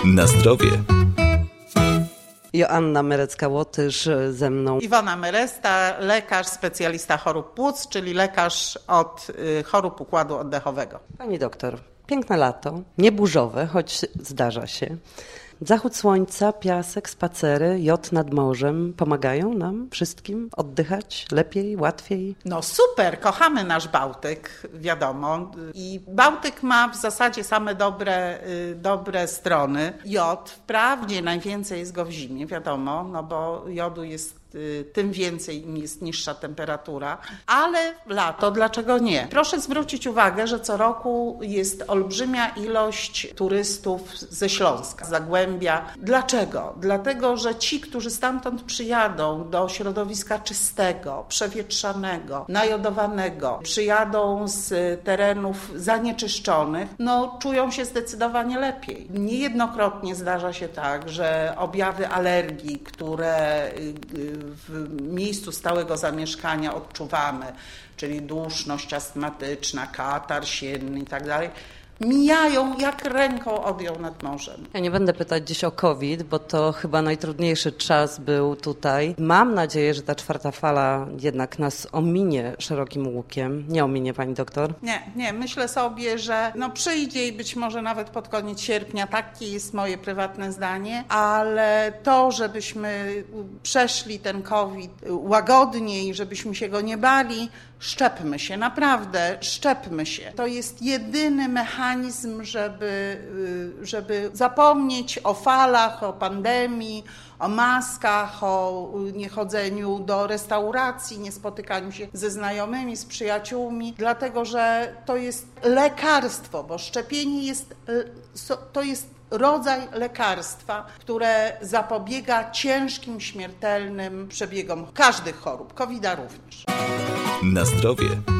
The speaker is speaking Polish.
Na zdrowie. Joanna Merecka-Łotysz ze mną. Iwona Meresta, lekarz, specjalista chorób płuc, czyli lekarz od chorób układu oddechowego. Pani doktor, piękne lato, nieburzowe, choć zdarza się. Zachód słońca, piasek, spacery, jod nad morzem pomagają nam wszystkim oddychać lepiej, łatwiej? No super, kochamy nasz Bałtyk, wiadomo. I Bałtyk ma w zasadzie same dobre strony. Jod, wprawdzie najwięcej jest go w zimie, wiadomo, no bo jodu jest tym więcej, im jest niższa temperatura, ale w lato dlaczego nie? Proszę zwrócić uwagę, że co roku jest olbrzymia ilość turystów ze Śląska, z Zagłębia. Dlaczego? Dlatego, że ci, którzy stamtąd przyjadą do środowiska czystego, przewietrzanego, najodowanego, przyjadą z terenów zanieczyszczonych, no czują się zdecydowanie lepiej. Niejednokrotnie zdarza się tak, że objawy alergii, które w miejscu stałego zamieszkania odczuwamy, czyli duszność astmatyczna, katar sienny i tak dalej, mijają jak ręką odjął nad morzem. Ja nie będę pytać dziś o COVID, bo to chyba najtrudniejszy czas był tutaj. Mam nadzieję, że ta czwarta fala jednak nas ominie szerokim łukiem. Nie ominie pani doktor? Nie. Myślę sobie, że przyjdzie i być może nawet pod koniec sierpnia. Takie jest moje prywatne zdanie. Ale to, żebyśmy przeszli ten COVID łagodnie i żebyśmy się go nie bali, szczepmy się, naprawdę szczepmy się. To jest jedyny mechanizm, żeby zapomnieć o falach, o pandemii, o maskach, o niechodzeniu do restauracji, nie spotykaniu się ze znajomymi, z przyjaciółmi, dlatego że to jest lekarstwo, bo szczepienie to jest rodzaj lekarstwa, które zapobiega ciężkim, śmiertelnym przebiegom każdych chorób, COVID-a również. Na zdrowie.